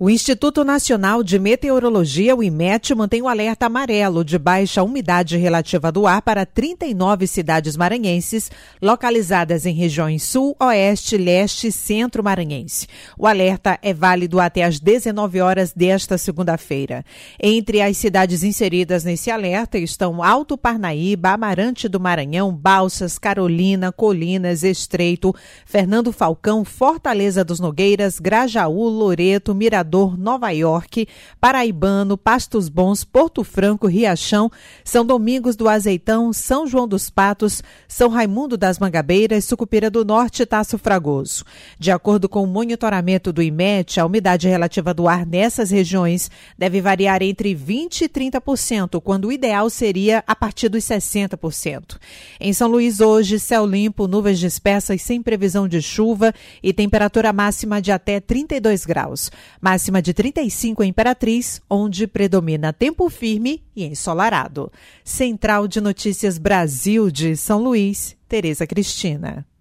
O Instituto Nacional de Meteorologia, o IMET, mantém o alerta amarelo de baixa umidade relativa do ar para 39 cidades maranhenses, localizadas em regiões sul, oeste, leste e centro maranhense. O alerta é válido até às 19 horas desta segunda-feira. Entre as cidades inseridas nesse alerta estão Alto Parnaíba, Amarante do Maranhão, Balsas, Carolina, Colinas, Estreito, Fernando Falcão, Fortaleza dos Nogueiras, Grajaú, Loreto, Mirador, Nova York, Paraibano, Pastos Bons, Porto Franco, Riachão, São Domingos do Azeitão, São João dos Patos, São Raimundo das Mangabeiras, Sucupira do Norte e Taço Fragoso. De acordo com o monitoramento do IMET, a umidade relativa do ar nessas regiões deve variar entre 20% e 30%, quando o ideal seria a partir dos 60%. Em São Luís, hoje, céu limpo, nuvens dispersas sem previsão de chuva e temperatura máxima de até 32 graus. Máxima de 35 em Imperatriz, onde predomina tempo firme e ensolarado. Central de Notícias Brasil de São Luís, Tereza Cristina.